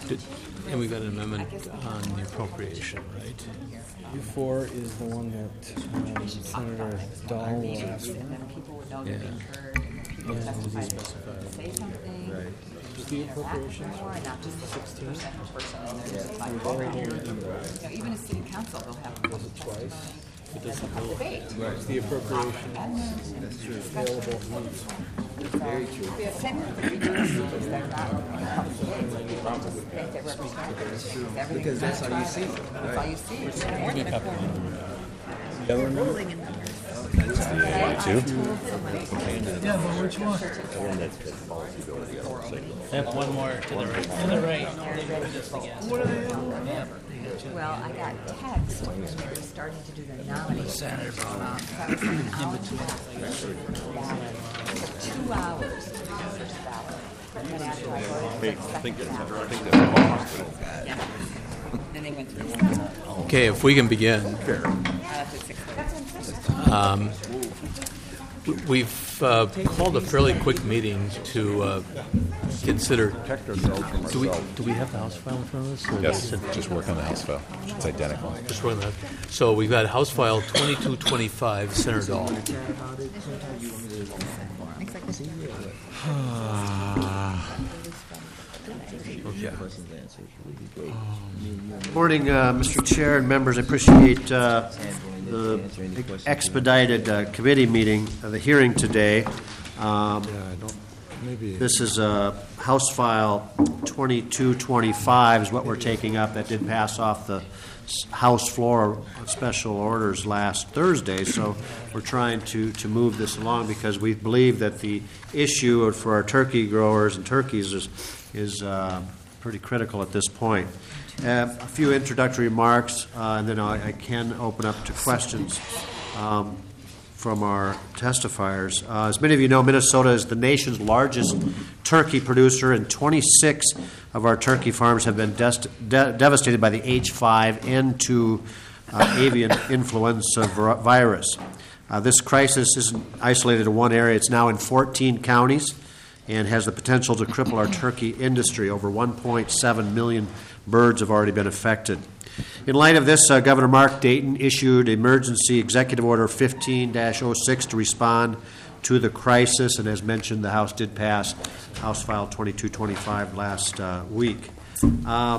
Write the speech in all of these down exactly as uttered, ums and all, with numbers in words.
Did, and we got an amendment on the appropriation, right? U four is the one that um, Senator Dahl will ask for. And then people would know Yeah. they're being heard, and then people Yeah, testify it's to specified. say something. Right. Is the appropriations More, not just the sixteen? person per person, and then just like, We've already you done that. know, even a city council, they'll have Does it twice? It doesn't a debate. It's the appropriations available funds. Very true. The intent of reduce is they're not public debates. People just think they're representatives. Because that's how you see it. That's how you see it. It's more than a quorum. The other one? Two? Yeah, well, which one? I have one more to the right. To the right. What are they? Well, I got text when they were starting to do the nominating. Senator Brown. So I was like an hour and a half for two hours to research the ballot. And then after I voted, I think it's I think that's Yeah. Then they went through. Okay, if we can begin. Uh, to six thirty. Um, we've uh, called a fairly quick meeting to uh, consider. Do we do we have the House file in front of us? Or Yes, is it- just work on the House file. It's identical. Just work on that. So we've got House File twenty-two twenty-five, Senator Dahl. Okay. Morning, uh, Mister Chair and members. I appreciate uh, the expedited uh, committee meeting, uh, the hearing today. Um, this is uh, House File twenty-two twenty-five is what we're taking up. That did pass off the House floor on special orders last Thursday, so we're trying to, to move this along because we believe that the issue for our turkey growers and turkeys is, is uh, pretty critical at this point. Uh, a few introductory remarks, uh, and then I, I can open up to questions um, from our testifiers. Uh, as many of you know, Minnesota is the nation's largest turkey producer, and twenty-six of our turkey farms have been dest- de- devastated by the H five N two uh, avian influenza vir- virus. Uh, this crisis isn't isolated to one area. It's now in fourteen counties and has the potential to cripple our turkey industry. Over one point seven million birds have already been affected. In light of this, uh, Governor Mark Dayton issued Emergency Executive Order fifteen dash oh six to respond to the crisis, and as mentioned, the House did pass House File twenty-two twenty-five last uh, week. Uh,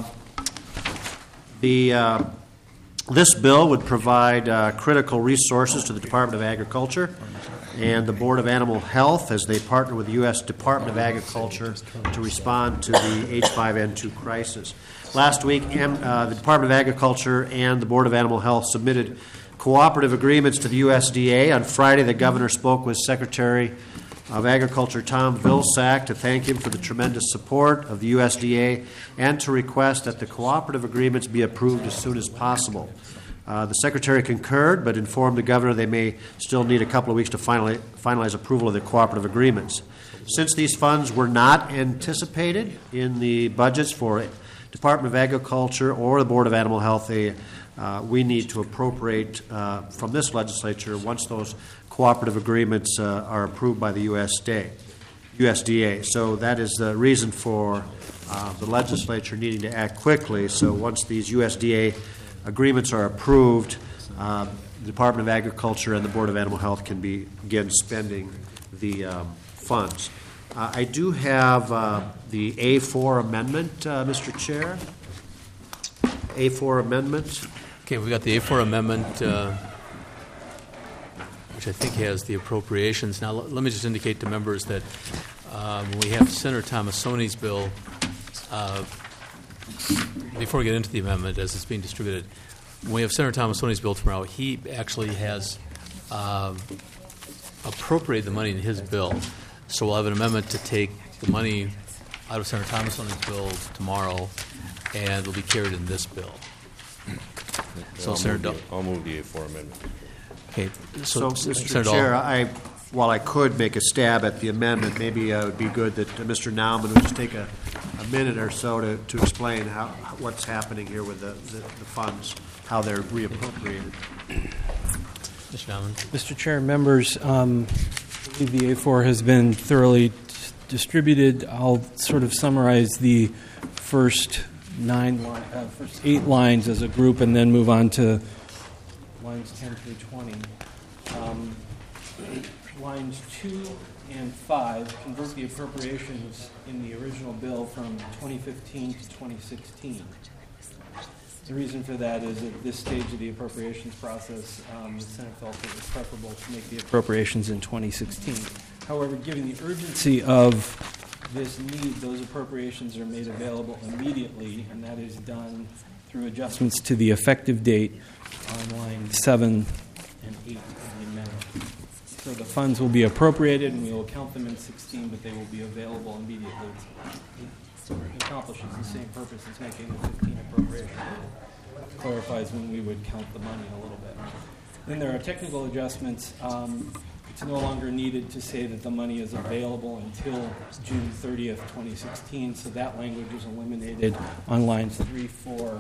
the uh, This bill would provide uh, critical resources to the Department of Agriculture and the Board of Animal Health as they partner with the U S Department of Agriculture to respond to the H five N two crisis. Last week, uh, the Department of Agriculture and the Board of Animal Health submitted cooperative agreements to the U S D A. On Friday, the governor spoke with Secretary of Agriculture Tom Vilsack to thank him for the tremendous support of the U S D A and to request that the cooperative agreements be approved as soon as possible. Uh, the Secretary concurred, but informed the governor they may still need a couple of weeks to finally finalize approval of the cooperative agreements. Since these funds were not anticipated in the budgets for Department of Agriculture or the Board of Animal Health, they, uh, we need to appropriate uh, from this legislature once those cooperative agreements uh, are approved by the U S D A. U S D A. So that is the reason for uh, the legislature needing to act quickly. So once these U S D A agreements are approved, uh, the Department of Agriculture and the Board of Animal Health can be, begin spending the um, funds. Uh, I do have uh, the A four amendment, uh, Mister Chair. A four amendment. Okay, we got the A four amendment, uh, which I think has the appropriations. Now, l- let me just indicate to members that um, we have Senator Tomassoni's bill. Uh, before we get into the amendment, as it's being distributed, when we have Senator Tomassoni's bill tomorrow, he actually has uh, appropriated the money in his bill. So we'll have an amendment to take the money out of Senator Tomassoni's bill tomorrow, and it'll be carried in this bill. So, I'll Senator move the- I'll move the A four amendment. Okay, So, so, Mister Senator Chair, Dahl. I, while I could make a stab at the amendment, maybe uh, it would be good that uh, Mister Nauman would just take a, a minute or so to, to explain how what's happening here with the, the, the funds, how they're reappropriated. Mister Nauman. Mister Chair, members, um, I believe the A four has been thoroughly t- distributed. I'll sort of summarize the first nine, li- uh, first eight lines as a group, and then move on to lines ten through twenty. Um, lines two and five convert the appropriations in the original bill from twenty fifteen to twenty sixteen. The reason for that is at this stage of the appropriations process, um, the Senate felt it was preferable to make the appropriations in twenty sixteen. However, given the urgency of this need, those appropriations are made available immediately, and that is done through adjustments to the effective date on line seven and eight of the amendment. So the funds will be appropriated, and we will count them in sixteen, but they will be available immediately. It accomplishes the same purpose as making the fifteen appropriation. It clarifies when we would count the money a little bit. Then there are technical adjustments. Um, it's no longer needed to say that the money is available until June thirtieth, twenty sixteen, so that language is eliminated on lines three, four,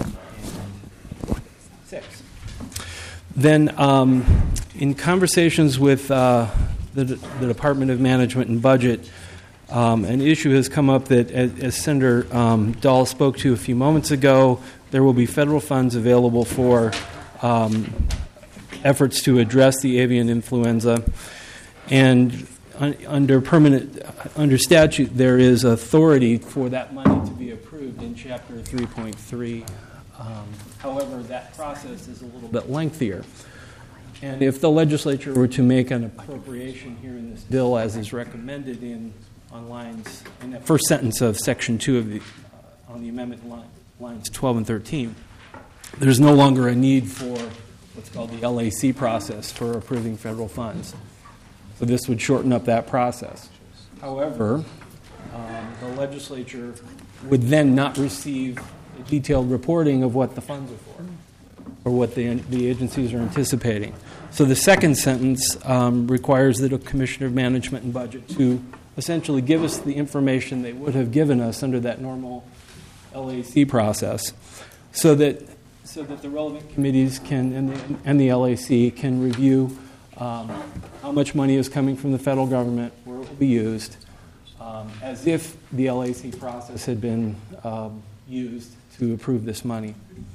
and six. Then, um, in conversations with uh, the, the Department of Management and Budget, Um, an issue has come up that, as, as Senator um, Dahl spoke to a few moments ago, there will be federal funds available for um, efforts to address the avian influenza. And un, under permanent, under statute, there is authority for that money to be approved in Chapter three point three. Um, however, that process is a little bit lengthier. And if the legislature were to make an appropriation here in this bill, as is recommended in on lines, in that first sentence of Section two of the, uh, on the amendment line, lines twelve and thirteen, there's no longer a need for what's called the L A C process for approving federal funds. So this would shorten up that process. However, um, the legislature would then not receive a detailed reporting of what the funds are for, or what the, the agencies are anticipating. So the second sentence um, requires that a Commissioner of Management and Budget to essentially give us the information they would have given us under that normal L A C process, so that so that the relevant committees can and the, and the L A C can review um, how much money is coming from the federal government, where it will be used, um, as if the L A C process had been um, used to approve this money.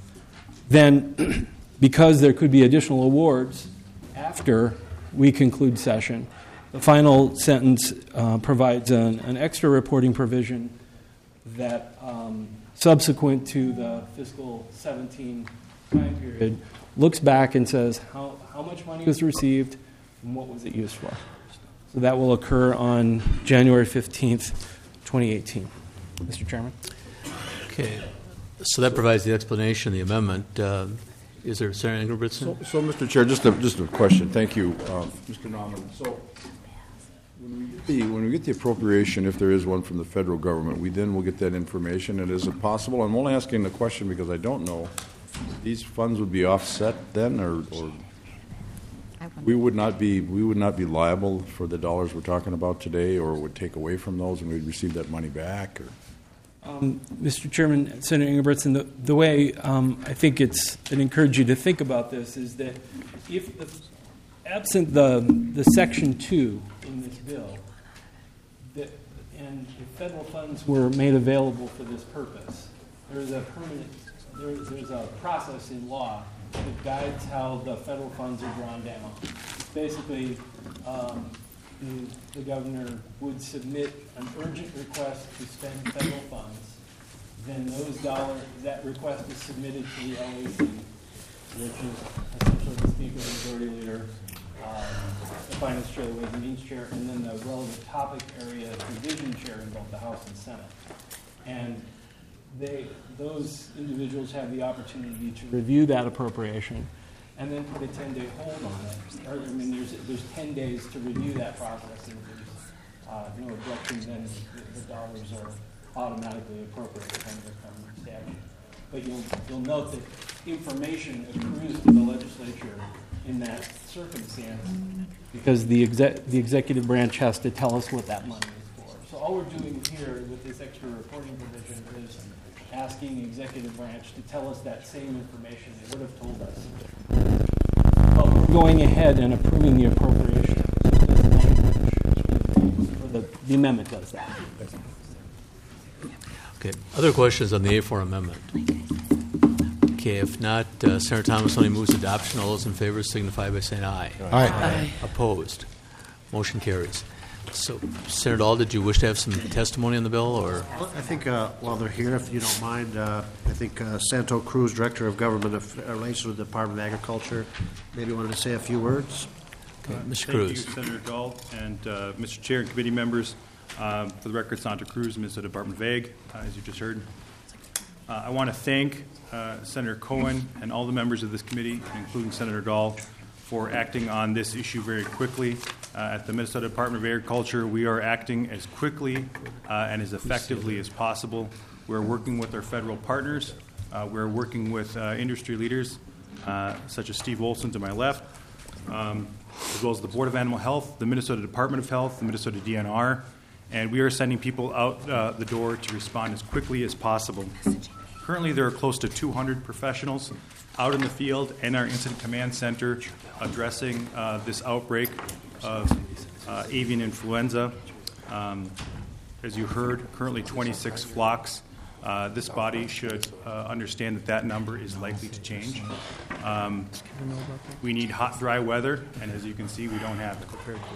Then, because there could be additional awards after we conclude session, the final sentence uh, provides an, an extra reporting provision that, um, subsequent to the fiscal seventeen time period, looks back and says how, how much money was received and what was it used for. So that will occur on January fifteenth, twenty eighteen. Mister Chairman? Okay. So that provides the explanation, the amendment. Uh, is there Senator Ingebrigtsen? So, so, Mister Chair, just a, just a question. Thank you, uh, Mister Naumann. So, when we, get the, when we get the appropriation, if there is one from the federal government, we then will get that information. And is it possible? I'm only asking the question because I don't know. These funds would be offset then, or, or we would not be we would not be liable for the dollars we're talking about today, or would take away from those, and we'd receive that money back. Or Um, Mister Chairman, Senator Ingebrigtsen, the, the way um, I think it's I'd encourage you to think about this is that if the, absent the the Section two in this bill, that, and if federal funds were made available for this purpose, there's a permanent there, there's a process in law that guides how the federal funds are drawn down. Basically, um, the, the governor would submit an urgent request to spend federal funds. Then those dollars, that request is submitted to the L A C, which is essentially the Speaker, the Majority Leader, um, the Finance Chair, the Ways and Means Chair, and then the relevant topic area division chair in both the House and Senate. And they, those individuals have the opportunity to review that appropriation and then put a ten-day hold on it. Or, I mean, there's there's ten days to review that process, and if there's uh, no objections, then the, the dollars are automatically appropriated under the current statute. But you'll you'll note that information accrues to the legislature in that circumstance because the exec, the executive branch has to tell us what that money is for. So all we're doing here with this extra reporting provision is asking the executive branch to tell us that same information they would have told us. But we're going ahead and approving the appropriation. Or the, the amendment does that. Okay. Other questions on the A four amendment? Okay, if not, uh, Senator Thomasoni moves adoption. All those in favor signify by saying aye. Aye. Opposed? Motion carries. So, Senator Dahl, did you wish to have some testimony on the bill, or? Well, I think uh, while they're here, if you don't mind, uh, I think uh, Santo Cruz, Director of Government Aff- Relations with the Department of Agriculture, maybe wanted to say a few words. Okay, Mister Thank Cruz. you, Senator Dahl, and uh, Mister Chair and committee members. Um, for the record, Santa Cruz, Minnesota Department of Ag, uh, as you just heard. Uh, I want to thank uh, Senator Cohen and all the members of this committee, including Senator Dahl, for acting on this issue very quickly. Uh, at the Minnesota Department of Agriculture, we are acting as quickly uh, and as effectively as possible. We're working with our federal partners. Uh, we're working with uh, industry leaders, uh, such as Steve Olson to my left, um, as well as the Board of Animal Health, the Minnesota Department of Health, the Minnesota D N R, and we are sending people out uh, the door to respond as quickly as possible. Currently, there are close to two hundred professionals out in the field and our Incident Command Center addressing uh, this outbreak of uh, avian influenza. Um, as you heard, currently twenty-six flocks. Uh, this body should uh, understand that that number is likely to change. Um, we need hot, dry weather, and as you can see, we don't have it.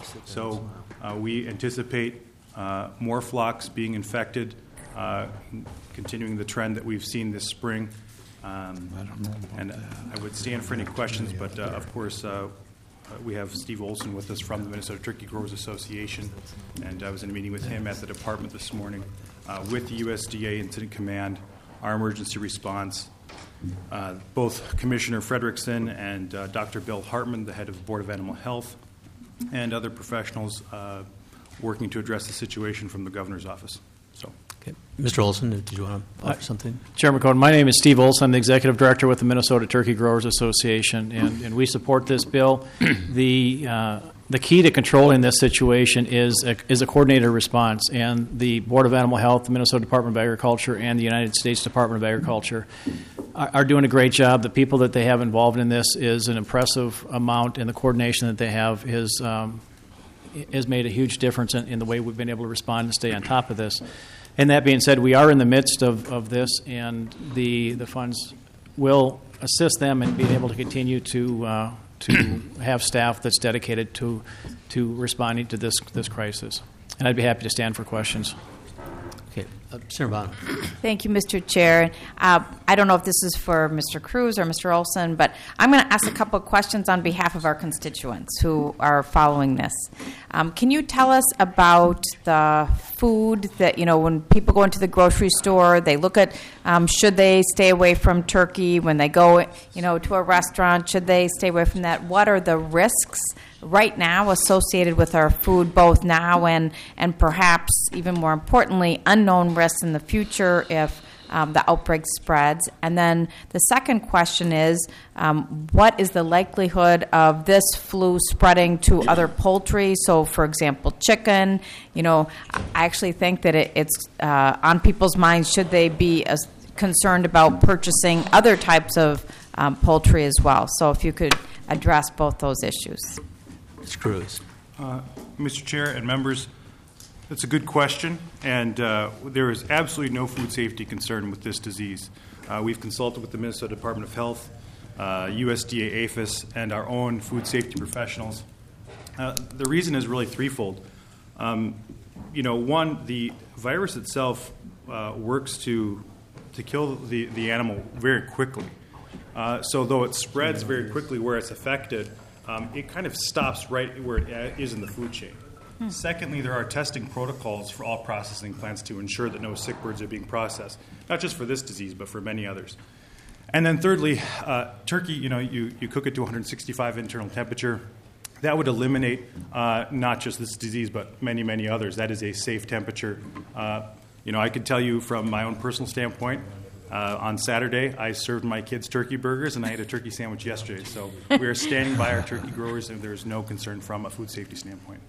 So uh, we anticipate uh, more flocks being infected, uh, continuing the trend that we've seen this spring. Um, and I would stand for any questions, but uh, of course, uh, we have Steve Olson with us from the Minnesota Turkey Growers Association, and I was in a meeting with him at the department this morning uh, with the U S D A Incident Command, our emergency response. Uh, both Commissioner Frederickson and uh, Doctor Bill Hartman, the head of the Board of Animal Health, and other professionals uh, working to address the situation from the governor's office. So. Okay. Mister Olson, did you want to offer something? Chairman Cohen, my name is Steve Olson. I'm the Executive Director with the Minnesota Turkey Growers Association, and, and we support this bill. The uh, the key to controlling this situation is a, is a coordinated response, and the Board of Animal Health, the Minnesota Department of Agriculture, and the United States Department of Agriculture are, are doing a great job. The people that they have involved in this is an impressive amount, and the coordination that they have is um, has made a huge difference in, in the way we've been able to respond and stay on top of this. And that being said, we are in the midst of, of this, and the the funds will assist them in being able to continue to uh, to have staff that's dedicated to to responding to this this crisis. And I'd be happy to stand for questions. Okay. Uh, Senator Bonham. Thank you, Mister Chair. Uh, I don't know if this is for Mister Cruz or Mister Olson, but I'm going to ask a couple of questions on behalf of our constituents who are following this. Um, can you tell us about the food that, you know, when people go into the grocery store, they look at um, should they stay away from turkey? When they go, you know, to a restaurant, should they stay away from that? What are the risks right now associated with our food, both now and, and perhaps even more importantly, unknown risks in the future if um, the outbreak spreads? And then the second question is, um, what is the likelihood of this flu spreading to other poultry? So, for example, chicken. You know, I actually think that it, it's uh, on people's minds, should they be as concerned about purchasing other types of um, poultry as well? So if you could address both those issues. Mister Cruz. Uh, Mister Chair and members, that's a good question, and uh, there is absolutely no food safety concern with this disease. Uh, we've consulted with the Minnesota Department of Health, uh, U S D A APHIS, and our own food safety professionals. Uh, the reason is really threefold. Um, you know, one, the virus itself uh, works to to kill the, the animal very quickly. Uh, so though it spreads very quickly where it's affected, Um, it kind of stops right where it is in the food chain. Hmm. Secondly, there are testing protocols for all processing plants to ensure that no sick birds are being processed, not just for this disease, but for many others. And then thirdly, uh, turkey, you know, you, you cook it to one hundred sixty-five internal temperature. That would eliminate uh, not just this disease, but many, many others. That is a safe temperature. Uh, you know, I could tell you from my own personal standpoint, Uh, on Saturday, I served my kids turkey burgers, and I had a turkey sandwich yesterday. So we are standing by our turkey growers, and there's no concern from a food safety standpoint.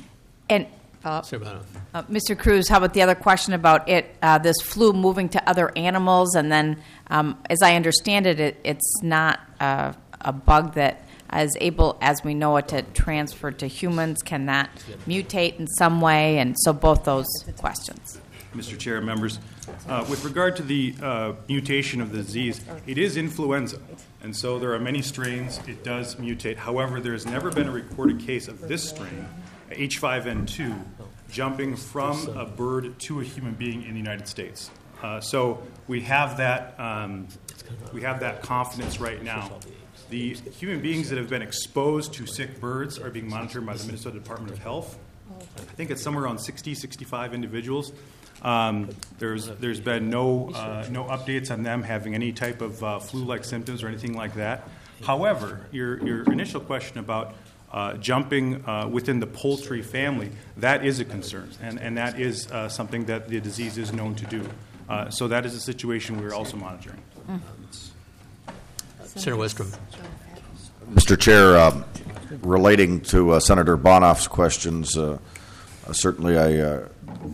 And uh, Senator Bonham. uh, Mister Cruz, how about the other question about it, uh, this flu moving to other animals? And then, um, as I understand it, it it's not uh, a bug that is able, as we know it, to transfer to humans. Can that mutate in some way? And so both those questions. Mister Chair and members. Uh, with regard to the uh, mutation of the disease, it is influenza, and so there are many strains. It does mutate. However, there has never been a recorded case of this strain, H five N two, jumping from a bird to a human being in the United States. Uh, so we have that um, we have that confidence right now. The human beings that have been exposed to sick birds are being monitored by the Minnesota Department of Health. I think it's somewhere around sixty, sixty-five individuals. Um, there's there's been no uh, no updates on them having any type of uh, flu-like symptoms or anything like that. However, your your initial question about uh, jumping uh, within the poultry family, that is a concern, and and that is uh, something that the disease is known to do. Uh, so that is a situation we're also monitoring. Mm. Senator Westrom. Mister Chair, uh, relating to uh, Senator Bonoff's questions, uh, uh, certainly I uh,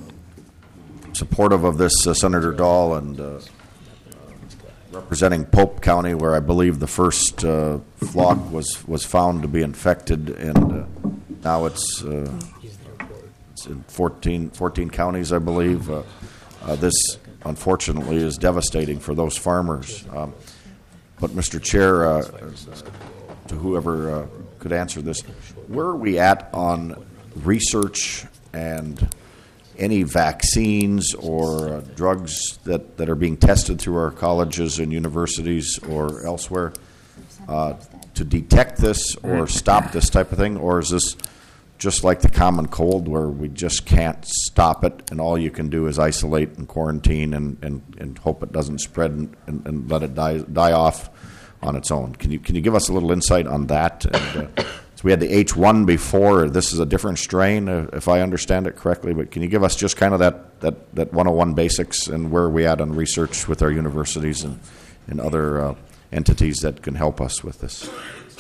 am supportive of this, uh, Senator Dahl, and uh, representing Pope County, where I believe the first uh, flock was, was found to be infected, and uh, now it's, uh, it's in fourteen, fourteen counties, I believe. Uh, uh, this, unfortunately, is devastating for those farmers. Um, but, Mister Chair, uh, to whoever uh, could answer this, where are we at on research and any vaccines or uh, drugs that, that are being tested through our colleges and universities or elsewhere uh, to detect this or stop this type of thing? Or is this just like the common cold where we just can't stop it and all you can do is isolate and quarantine and, and, and hope it doesn't spread and, and, and let it die, die off on its own? Can you can you give us a little insight on that? And, uh, so we had the H one before. This is a different strain, uh, if I understand it correctly. But can you give us just kind of that, that, that one oh one basics and where are we at on research with our universities and, and other uh, entities that can help us with this?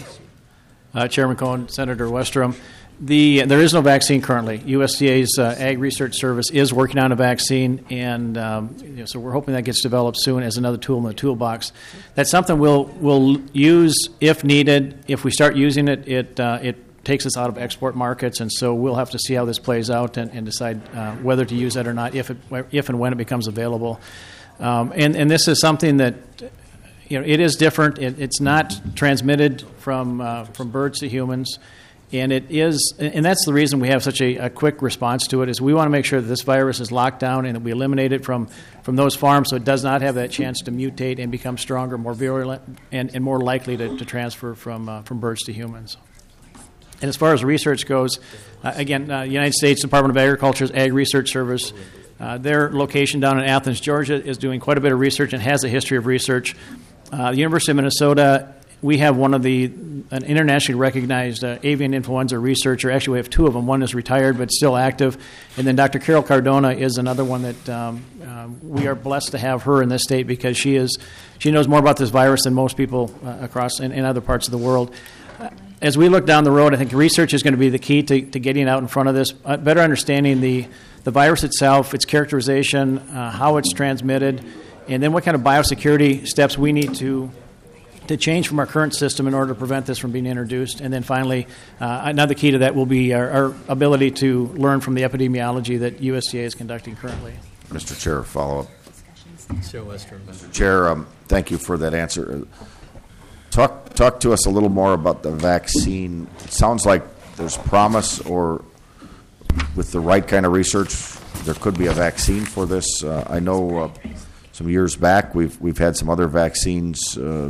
Uh, Chairman Cohen, Senator Westrom. The, there is no vaccine currently. U S D A's uh, Ag Research Service is working on a vaccine, and um, you know, so we're hoping that gets developed soon as another tool in the toolbox. That's something we'll we'll use if needed. If we start using it, it uh, it takes us out of export markets, and so we'll have to see how this plays out and, and decide uh, whether to use that or not if it, if and when it becomes available. Um, and and this is something that, you know, it is different. It, it's not transmitted from uh, from birds to humans. And it is, and that's the reason we have such a, a quick response to it, is we want to make sure that this virus is locked down and that we eliminate it from, from those farms so it does not have that chance to mutate and become stronger, more virulent, and, and more likely to, to transfer from uh, from birds to humans. And as far as research goes, uh, again, uh, United States Department of Agriculture's Ag Research Service, uh, their location down in Athens, Georgia, is doing quite a bit of research and has a history of research. Uh, the University of Minnesota, we have one of the an internationally recognized uh, avian influenza researcher. Actually, we have two of them. One is retired but still active, and then Doctor Carol Cardona is another one that um, uh, we are blessed to have her in this state because she is she knows more about this virus than most people uh, across in, in other parts of the world. Uh, as we look down the road, I think research is going to be the key to, to getting out in front of this, uh, better understanding the the virus itself, its characterization, uh, how it's transmitted, and then what kind of biosecurity steps we need to. to change from our current system in order to prevent this from being introduced. And then finally, uh, another key to that will be our, our ability to learn from the epidemiology that U S D A is conducting currently. Mister Chair, follow-up. Chair Westrom. Mister Chair, um, thank you for that answer. Talk, talk to us a little more about the vaccine. It sounds like there's promise, or with the right kind of research, there could be a vaccine for this. Uh, I know uh, some years back we've, we've had some other vaccines uh,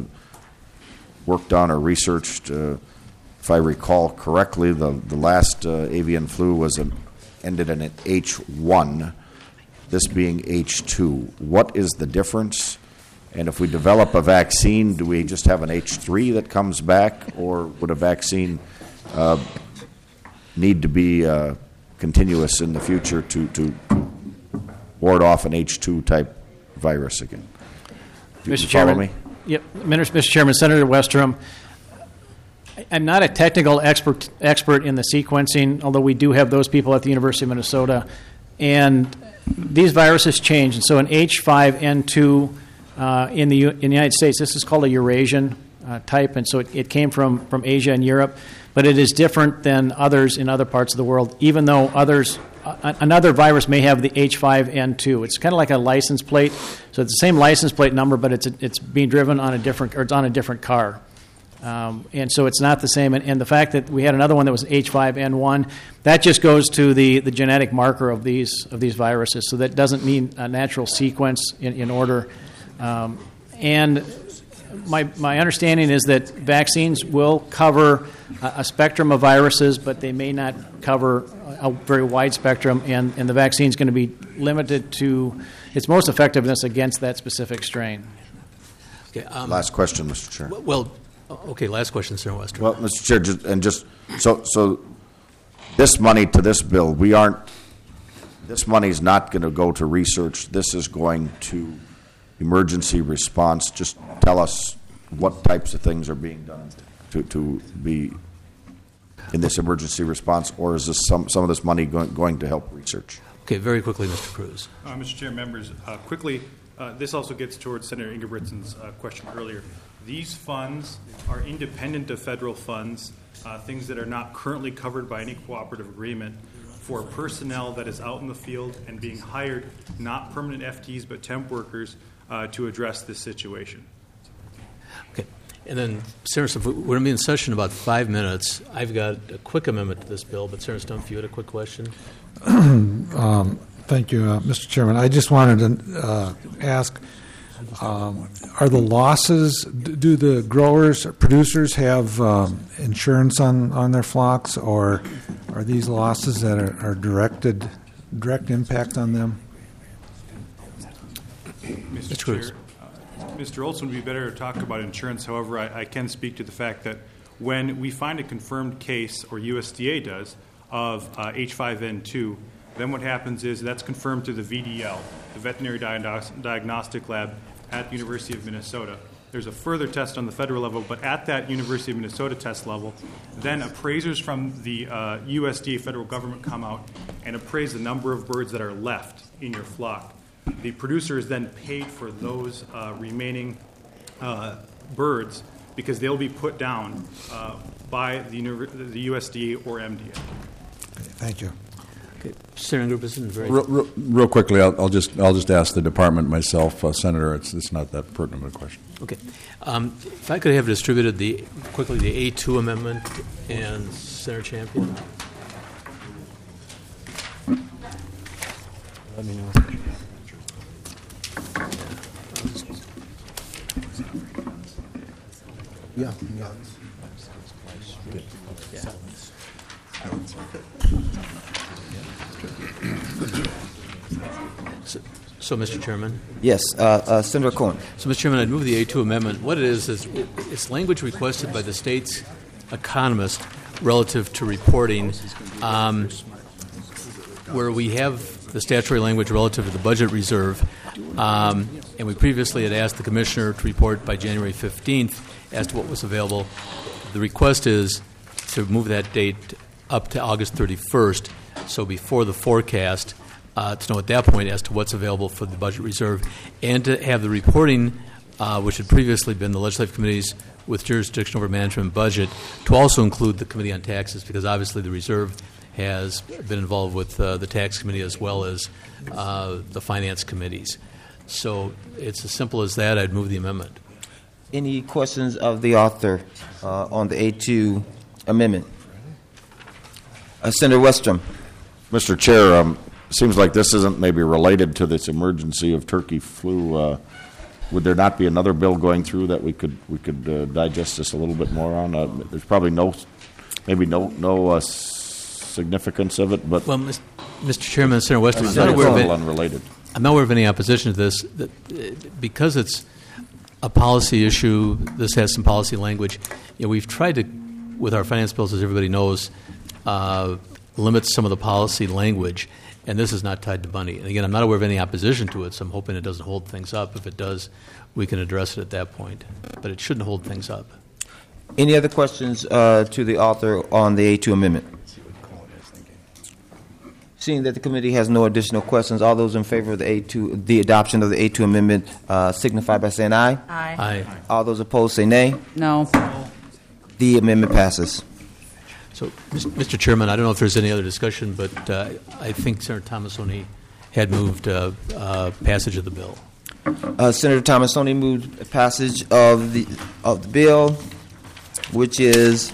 worked on or researched. Uh, if I recall correctly, the, the last uh, avian flu was an, ended in an H one, this being H two. What is the difference? And if we develop a vaccine, do we just have an H three that comes back, or would a vaccine uh, need to be uh, continuous in the future to, to ward off an H two type virus again? Do Mister you follow Chairman, me? Yep, Mister Chairman, Senator Westrom, I'm not a technical expert expert in the sequencing, although we do have those people at the University of Minnesota. And these viruses change. And so in H five N two uh, in the in the United States, this is called a Eurasian uh, type, and so it, it came from, from Asia and Europe. But it is different than others in other parts of the world, even though others, uh, another virus may have the H five N two. It's kind of like a license plate. So it's the same license plate number, but it's a, it's being driven on a different, or it's on a different car. Um, and so it's not the same. And, and the fact that we had another one that was H five N one, that just goes to the, the genetic marker of these of these viruses. So that doesn't mean a natural sequence in, in order. Um, and my my understanding is that vaccines will cover a, a spectrum of viruses, but they may not cover a, a very wide spectrum. And, and the vaccine is going to be limited to its most effectiveness against that specific strain. Okay, um, Last question, Mister Chair. Well, okay, last question, Senator Wester. Well, Mister Chair, just, and just so so this money to this bill, we aren't. This money is not going to go to research. This is going to emergency response. Just tell us what types of things are being done to, to be in this emergency response, or is this some some of this money going, going to help research? Okay, very quickly, Mister Cruz. Uh, Mister Chair, members, uh, quickly, uh, this also gets towards Senator Ingebrigtsen's uh, question earlier. These funds are independent of federal funds, uh, things that are not currently covered by any cooperative agreement, for personnel that is out in the field and being hired, not permanent F Ts but temp workers, uh, to address this situation. Okay. And then, Senator Stumpf, we're going to be in session in about five minutes. I've got a quick amendment to this bill, but Senator Stumpf, you had a quick question? um, thank you, uh, Mister Chairman. I just wanted to uh, ask, um, are the losses, do the growers, producers have um, insurance on, on their flocks, or are these losses that are, are directed, direct impact on them? Mister Chair, uh, Mister Olson would be better to talk about insurance. However, I, I can speak to the fact that when we find a confirmed case, or U S D A does, of uh, H five N two, then what happens is that's confirmed through the V D L, the Veterinary Diagnos- Diagnostic Lab at the University of Minnesota. There's a further test on the federal level, but at that University of Minnesota test level, then appraisers from the uh, U S D A federal government come out and appraise the number of birds that are left in your flock. The producer is then paid for those uh, remaining uh, birds because they'll be put down uh, by the, Univer- the U S D A or M D A. Okay, thank you. Okay, Senator Ingebrigtsen, very Real, real, real quickly, I'll, I'll just I'll just ask the department myself, uh, Senator. It's it's not that pertinent of a question. Okay. Um, if I could have distributed the quickly the A two amendment and Senator Champion. Let me know. Yeah. yeah. Good. Yeah. So, so, Mister Chairman. Yes, uh, uh, Senator Cohen. So, Mister Chairman, I'd move the A two amendment. What it is is it's language requested by the state's economist relative to reporting, um, where we have the statutory language relative to the budget reserve, um, and we previously had asked the commissioner to report by January fifteenth as to what was available. The request is to move that date up to August thirty-first, so before the forecast, uh, to know at that point as to what's available for the budget reserve, and to have the reporting, uh, which had previously been the legislative committees with jurisdiction over management and budget, to also include the Committee on Taxes, because obviously the reserve has been involved with uh, the tax committee as well as uh, the finance committees. So it's as simple as that. I'd move the amendment. Any questions of the author uh, on the A two amendment? Uh, Senator Westrom. Mister Chair, um, seems like this isn't maybe related to this emergency of turkey flu. Uh, would there not be another bill going through that we could we could uh, digest this a little bit more on? Uh, there's probably no, maybe no no uh, significance of it, but well, Mister Chairman, Senator Westrom, I'm it's not a aware of little any, unrelated. I'm not aware of any opposition to this. That, uh, because it's a policy issue, this has some policy language. You know, we've tried to, with our finance bills, as everybody knows, uh, limit some of the policy language, and this is not tied to money. And again, I'm not aware of any opposition to it, so I'm hoping it doesn't hold things up. If it does, we can address it at that point. But it shouldn't hold things up. Any other questions uh, to the author on the A two amendment? Seeing that the committee has no additional questions, all those in favor of the A two, the adoption of the A two amendment, uh, signify by saying aye. Aye. Aye. All those opposed say nay. No. The amendment passes. So, Mister Chairman, I don't know if there's any other discussion, but uh, I think Senator Thomasoni had moved uh, uh, passage of the bill. Uh, Senator Thomasoni moved passage of the of the bill, which is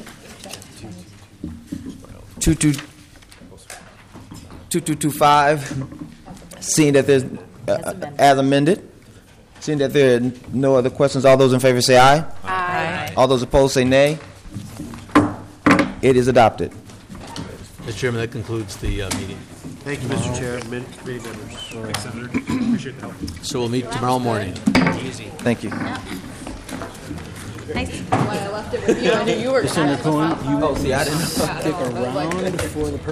two two two two two five. Seeing that there's uh, as amended. Seeing that there are no other questions, all those in favor say aye. Aye. All those opposed say nay. It is adopted. Mister Chairman, that concludes the uh, meeting. Thank you, Mister Chair, Min- committee members. Thanks, Senator. Appreciate the help. So we'll meet tomorrow morning. Thank you. Nice. When I left it with you, I knew you were. Senator Cohen, you Oh, see, I didn't stick around for the